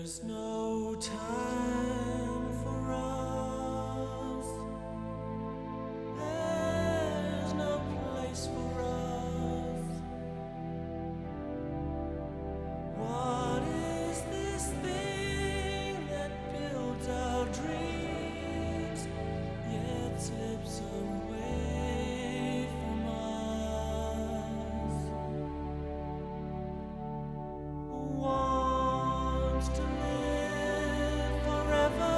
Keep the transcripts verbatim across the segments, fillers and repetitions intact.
There's no time for us. There's no place for us. What is this thing that builds our dreams yet slips away from us? Wants to live forever.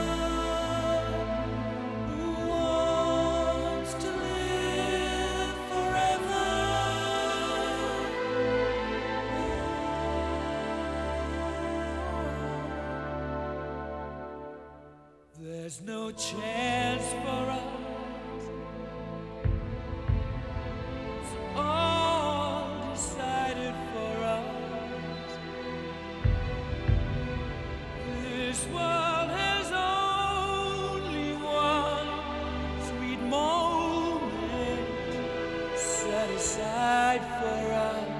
Who wants to live forever? There's no chance for us. It's all decided for us. This world has only one sweet moment set aside for us.